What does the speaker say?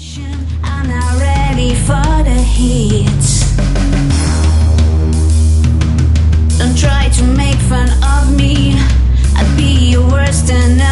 I'm not ready for the heat. Don't try to make fun of me. I'd be your worst enemy.